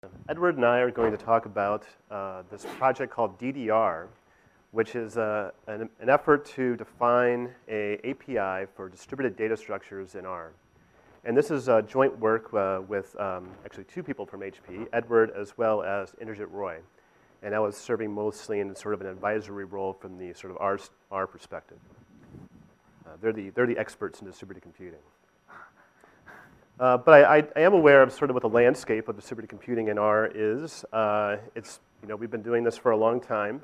Edward and I are going to talk about this project called DDR, which is an effort to define an API for distributed data structures in R. And this is joint work with actually two people from HP, Edward as well as Inderjit Roy. And I was serving mostly in sort of an advisory role from the sort of R perspective. They're the experts in distributed computing. But I am aware of sort of what the landscape of distributed computing in R is. We've been doing this for a long time.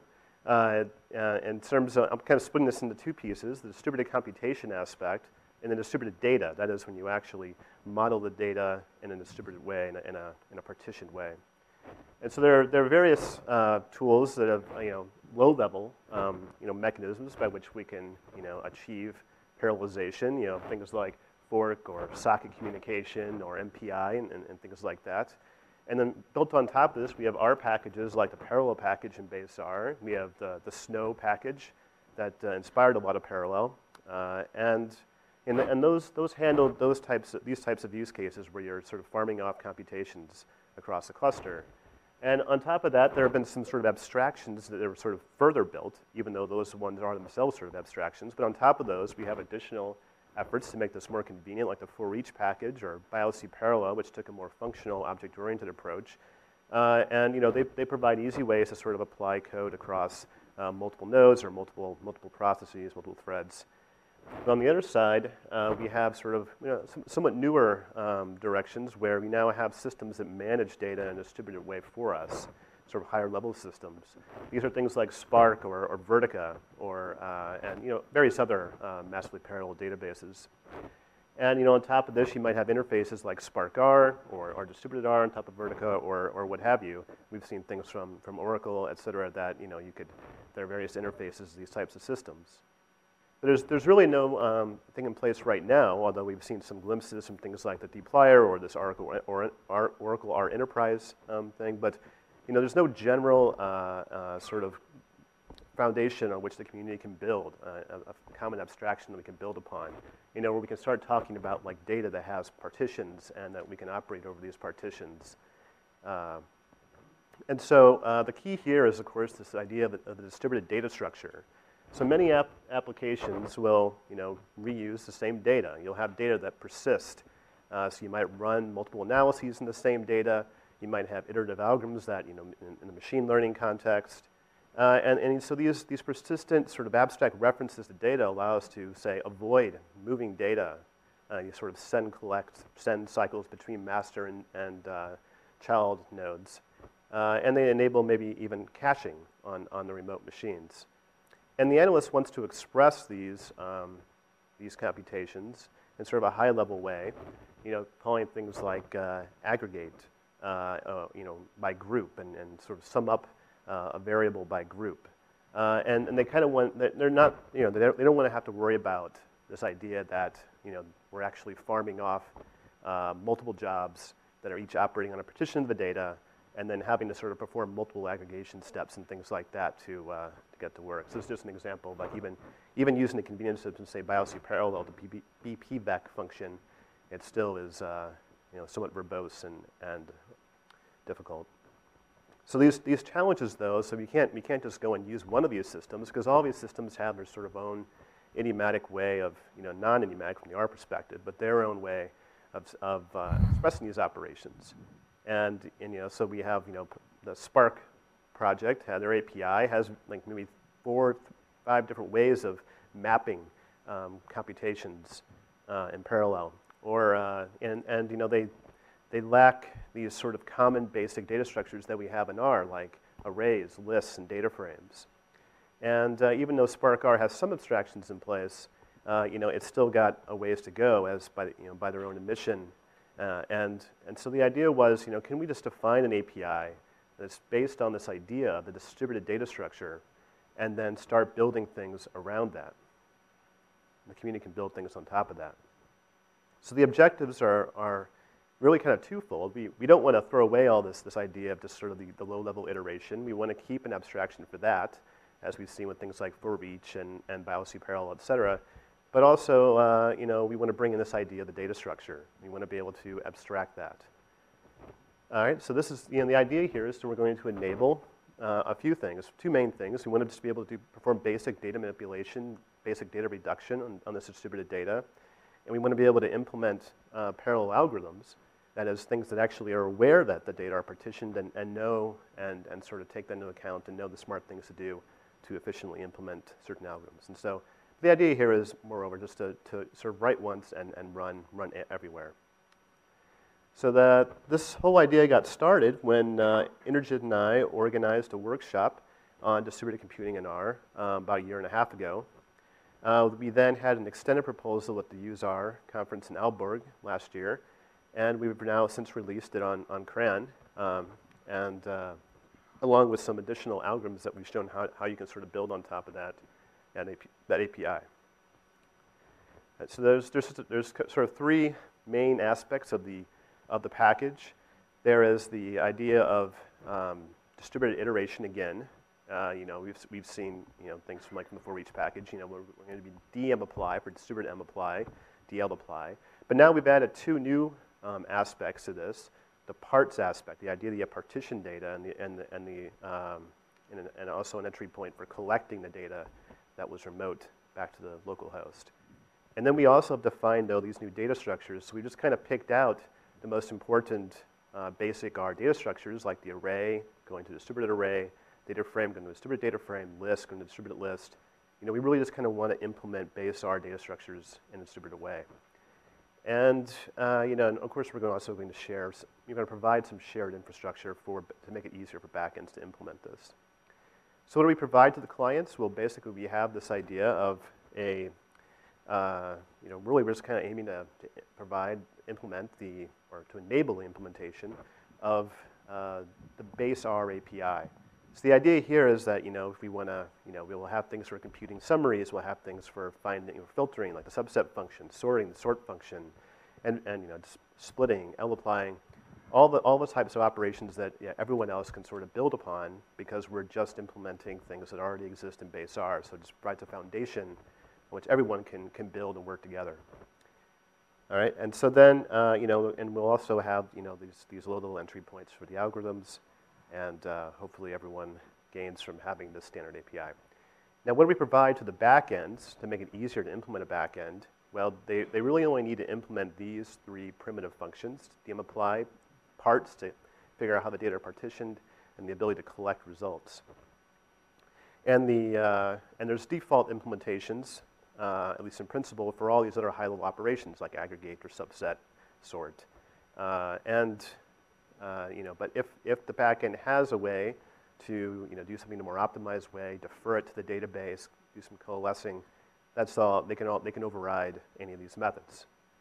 In terms of, I'm kind of splitting this into two pieces, the distributed computation aspect and the distributed data. That is when you actually model the data in a distributed way, in a partitioned way. And so there are various tools that have, low-level, mechanisms by which we can, achieve parallelization, things like fork or socket communication or MPI and things like that. And then built on top of this, we have R packages like the Parallel package in base R. We have the Snow package that inspired a lot of Parallel. And those handle these types of use cases where you're sort of farming off computations across a cluster. And on top of that, there have been some sort of abstractions that are sort of further built, even though those ones are themselves sort of abstractions. But on top of those, we have additional efforts to make this more convenient, like the for-each package or BIOC Parallel, which took a more functional, object-oriented approach. They provide easy ways to sort of apply code across multiple nodes or multiple processes, multiple threads. But on the other side, we have sort of somewhat newer directions where we now have systems that manage data in a distributed way for us, sort of higher level systems. These are things like Spark or Vertica and various other massively parallel databases. And on top of this, you might have interfaces like Spark R or distributed R on top of Vertica or what have you. We've seen things from Oracle, et cetera, that there are various interfaces to these types of systems. But there's really no thing in place right now, although we've seen some glimpses from things like the dplyr or this Oracle R Enterprise thing. But there's no general sort of foundation on which the community can build, a common abstraction that we can build upon, where we can start talking about like data that has partitions and that we can operate over these partitions. And so the key here is, of course, this idea of the distributed data structure. So many applications will, reuse the same data. You'll have data that persist. So you might run multiple analyses in the same data. You might have iterative algorithms that, in the machine learning context. And so these persistent sort of abstract references to data allow us to, say, avoid moving data. You sort of send cycles between master and child nodes. And they enable maybe even caching on the remote machines. And the analyst wants to express these computations in sort of a high-level way, calling things like aggregate, by group and sort of sum up a variable by group. And they kind of want, they're not, they don't want to have to worry about this idea that, we're actually farming off multiple jobs that are each operating on a partition of the data and then having to sort of perform multiple aggregation steps and things like that to get to work. So it's just an example of like even using the convenience of, say, BIOC Parallel to BPVec function, it still is somewhat verbose and difficult. So these challenges, though, so we can't just go and use one of these systems because all these systems have their sort of own idiomatic way of, non-idiomatic from the R perspective, but their own way of expressing these operations. And so we have, the Spark project, their API has like maybe 4 or 5 different ways of mapping computations in parallel. Or, they lack these sort of common basic data structures that we have in R, like arrays, lists, and data frames. And even though Spark R has some abstractions in place, it's still got a ways to go as by their own admission. And so the idea was, can we just define an API that's based on this idea of the distributed data structure and then start building things around that? And the community can build things on top of that. So the objectives are really kind of twofold. We don't want to throw away all this idea of just sort of the low-level iteration. We want to keep an abstraction for that, as we've seen with things like for-each and BIOC Parallel, et cetera. But also, we want to bring in this idea of the data structure. We want to be able to abstract that. All right, so this is, the idea here is that we're going to enable a few things, two main things. We wanted to be able to perform basic data manipulation, basic data reduction on this distributed data. And we want to be able to implement parallel algorithms, that is, things that actually are aware that the data are partitioned and know and sort of take that into account and know the smart things to do to efficiently implement certain algorithms. And so the idea here is, moreover, just to sort of write once and run everywhere. So this whole idea got started when Inderjit and I organized a workshop on distributed computing in R about a year and a half ago. We then had an extended proposal at the USAR conference in Aalborg last year, and we've now since released it on CRAN, along with some additional algorithms that we've shown how you can sort of build on top of that API. So there's sort of three main aspects of the package. There is the idea of distributed iteration again. We've seen things from the for each package. We're going to be dmapply for distributed mapply, dlapply. But now we've added two new aspects to this: the parts aspect, the idea that you have partition data, and also an entry point for collecting the data that was remote back to the local host. And then we also have defined these new data structures. So we just kind of picked out the most important basic R data structures, like the array going to distributed array, data frame going to distributed data frame, list going to distributed list. We really just kind of want to implement base R data structures in a distributed way. And and of course we're also going to share. You're going to provide some shared infrastructure to make it easier for backends to implement this. So what do we provide to the clients? Well, basically we have this idea of really we're just kind of aiming to enable the implementation of the base R API. So the idea here is that, if we want to, we will have things for computing summaries, we'll have things for finding, filtering, like the subset function, sorting, the sort function, and splitting, lapplying, all the types of operations that everyone else can sort of build upon, because we're just implementing things that already exist in base R. So it just provides a foundation on which everyone can build and work together. All right, and so then, and we'll also have, these low-level entry points for the algorithms, and hopefully everyone gains from having this standard API. Now, what do we provide to the backends to make it easier to implement a backend? Well, they really only need to implement these three primitive functions: dmapply, parts to figure out how the data are partitioned, and the ability to collect results. And there's default implementations, at least in principle, for all these other high-level operations like aggregate or subset, sort, but if the backend has a way to do something in a more optimized way, defer it to the database, do some coalescing, that's all. They can override any of these methods.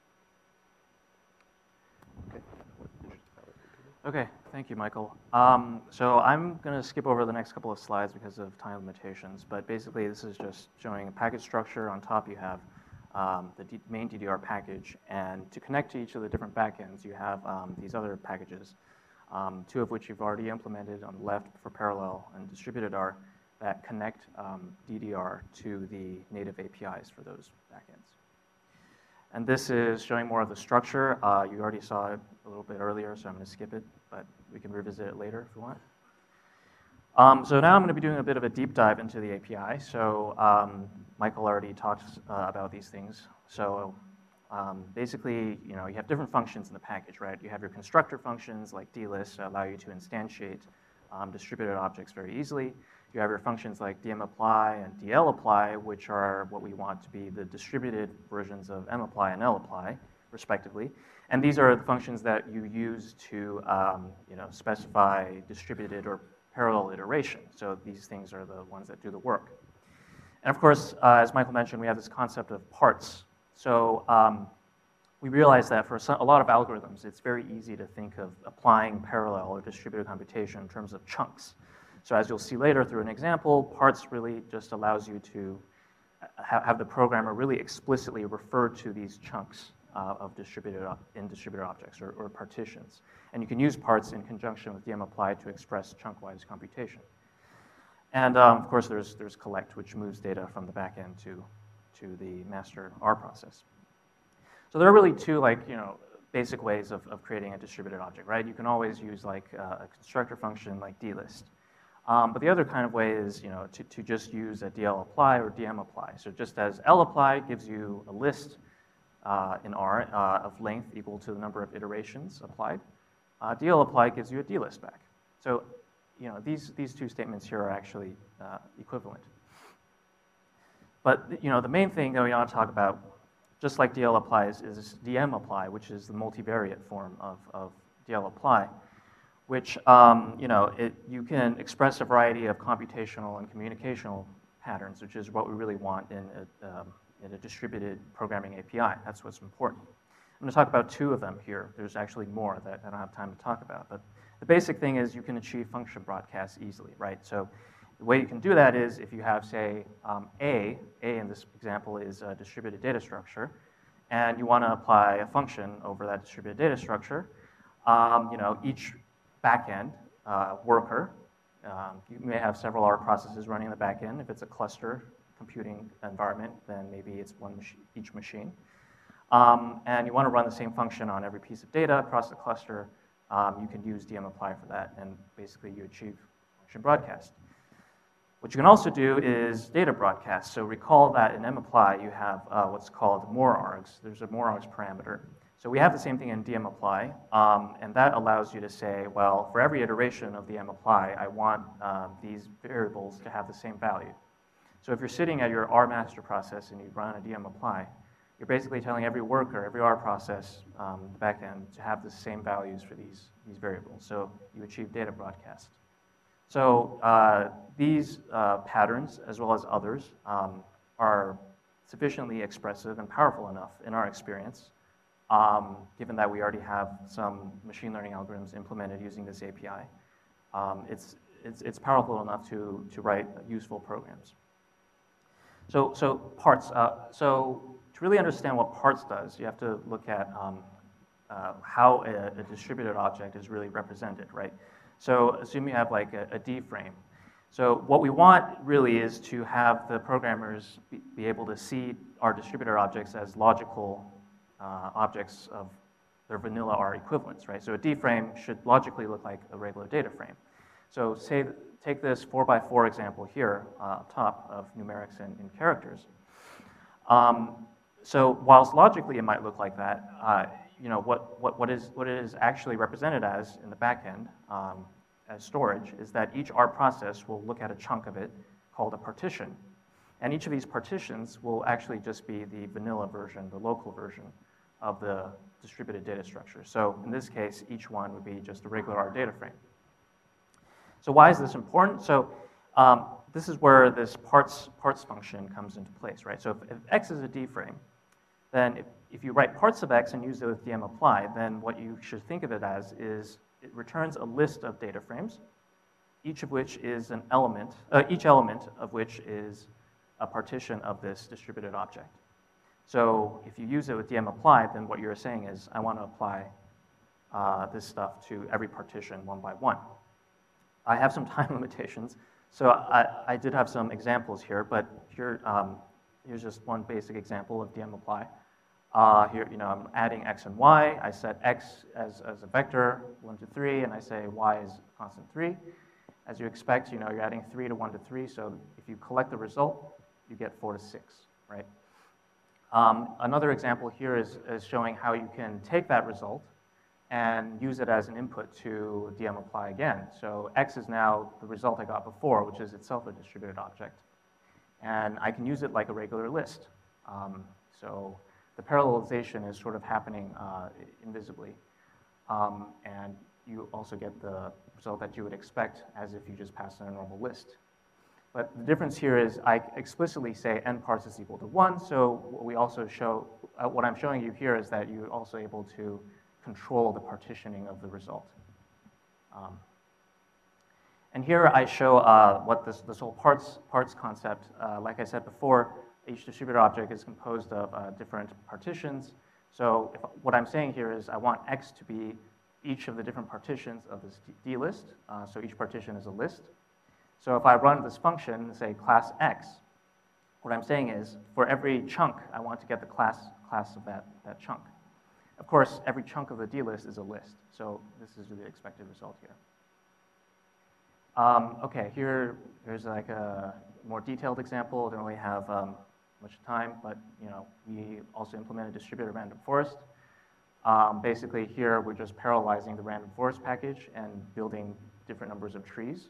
Okay. Okay, thank you, Michael. So I'm going to skip over the next couple of slides because of time limitations, but basically this is just showing a package structure. On top you have the main DDR package, and to connect to each of the different backends, you have these other packages, two of which you've already implemented on the left for parallel and distributed R, that connect DDR to the native APIs for those backends. And this is showing more of the structure. You already saw it a little bit earlier, so I'm going to skip it, but we can revisit it later if you want. So now I'm going to be doing a bit of a deep dive into the API. So Michael already talked about these things. So basically, you have different functions in the package, right? You have your constructor functions like dlist that allow you to instantiate distributed objects very easily. You have your functions like dmapply and dlapply, which are what we want to be the distributed versions of mapply and lapply, respectively. And these are the functions that you use to specify distributed or parallel iteration. So these things are the ones that do the work. And of course, as Michael mentioned, we have this concept of parts. So we realize that for a lot of algorithms, it's very easy to think of applying parallel or distributed computation in terms of chunks. So as you'll see later through an example, parts really just allows you to have the programmer really explicitly refer to these chunks of distributed objects or partitions. And you can use parts in conjunction with dmapply to express chunk-wise computation. And of course, there's collect, which moves data from the backend to the master R process. So there are really two basic ways of creating a distributed object, right? You can always use like a constructor function like dlist. But the other kind of way is, to just use a dlapply or dmapply. So just as lapply gives you a list in R of length equal to the number of iterations applied, dlapply gives you a dlist back. So, these two statements here are actually equivalent. But the main thing that we want to talk about, just like dlapply, is dmapply, which is the multivariate form of dlapply, which you can express a variety of computational and communicational patterns, which is what we really want in a distributed programming API. That's what's important. I'm going to talk about two of them here. There's actually more that I don't have time to talk about. But the basic thing is you can achieve function broadcasts easily, right? So the way you can do that is if you have, say, A in this example is a distributed data structure, and you want to apply a function over that distributed data structure, each backend worker, you may have several R processes running in the backend. If it's a cluster computing environment, then maybe it's each machine. And you want to run the same function on every piece of data across the cluster. You can use dmapply for that, and basically you achieve function broadcast. What you can also do is data broadcast. So recall that in mapply you have what's called more-args. There's a more-args parameter. So we have the same thing in dmapply, and that allows you to say, well, for every iteration of the mapply, I want these variables to have the same value. So if you're sitting at your R master process and you run a dmapply, you're basically telling every worker, every R process, the backend, to have the same values for these variables. So you achieve data broadcast. So these patterns, as well as others, are sufficiently expressive and powerful enough in our experience, given that we already have some machine learning algorithms implemented using this API. It's powerful enough to write useful programs. So parts. So to really understand what parts does, you have to look at how a distributed object is really represented, right? So assume you have like a D frame. So what we want really is to have the programmers be able to see our distributed objects as logical objects of their vanilla R equivalents, right? So a D frame should logically look like a regular data frame. So take this 4x4 example here, top of numerics and characters. So whilst logically it might look like that, what it is actually represented as in the backend as storage is that each R process will look at a chunk of it called a partition. And each of these partitions will actually just be the vanilla version, the local version of the distributed data structure. So in this case, each one would be just a regular R data frame. So why is this important? So this is where this parts function comes into place, right? So if X is a D frame, then if you write parts of X and use it with dmapply, then what you should think of it as is it returns a list of data frames, each of which is an element, each element of which is a partition of this distributed object. So if you use it with dmapply, then what you're saying is, I want to apply this stuff to every partition one by one. I have some time limitations, so I did have some examples here, but here, here's just one basic example of dmapply. Here, I'm adding X and Y. I set X as a vector, 1 to 3, and I say Y is constant 3. As you expect, you're adding 3 to 1 to 3, so if you collect the result, you get 4 to 6, right? Another example here is showing how you can take that result and use it as an input to dmapply again. So X is now the result I got before, which is itself a distributed object. And I can use it like a regular list. So the parallelization is sort of happening invisibly. And you also get the result that you would expect as if you just passed in a normal list. But the difference here is I explicitly say n parts is equal to 1, so what we also show, what I'm showing you here is that you're also able to control the partitioning of the result. And here I show what this whole parts concept, like I said before, each distributed object is composed of different partitions. So what I'm saying here is I want X to be each of the different partitions of this D list. So each partition is a list. So if I run this function, say class X, what I'm saying is for every chunk, I want to get the class of that chunk. Of course, every chunk of the D-list is a list, so this is the expected result here. Okay, here's like a more detailed example. I don't really have much time, but we also implemented distributed random forest. Basically here, we're just parallelizing the random forest package and building different numbers of trees.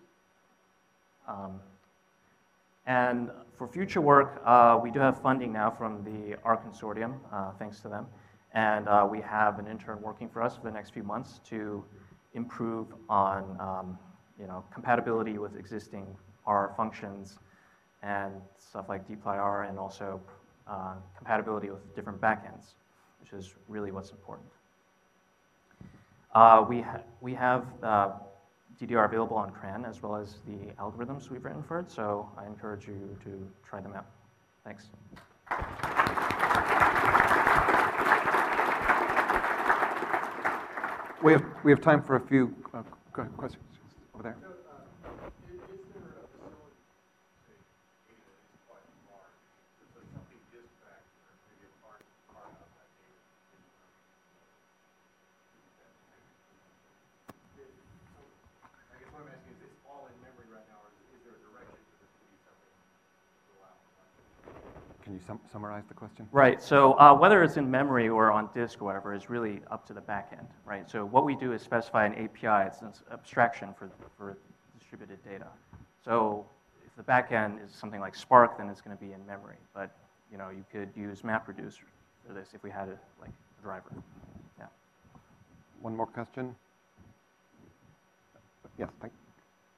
And for future work, we do have funding now from the R Consortium, thanks to them. And we have an intern working for us for the next few months to improve on compatibility with existing R functions and stuff like dplyr, and also compatibility with different backends, which is really what's important. We have DDR available on CRAN, as well as the algorithms we've written for it, so I encourage you to try them out. Thanks. We have time for a few questions over there. Can you summarize the question? Right, so whether it's in memory or on disk or whatever is really up to the backend, right? So what we do is specify an API, it's an abstraction for distributed data. So if the backend is something like Spark, then it's going to be in memory. But you could use MapReduce for this if we had a driver. Yeah. One more question. Yes, thank you.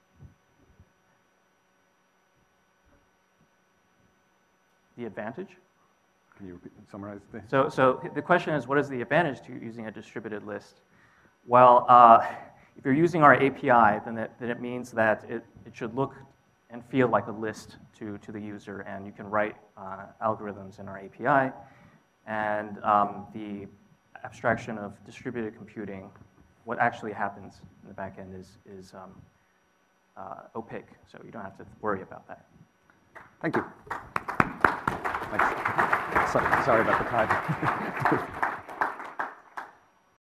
The advantage? Can you summarize the? So the question is, what is the advantage to using a distributed list? Well, if you're using our API, then it means that it should look and feel like a list to the user, and you can write algorithms in our API. And the abstraction of distributed computing, what actually happens in the back end is opaque, so you don't have to worry about that. Thank you. Thanks. Sorry about the time.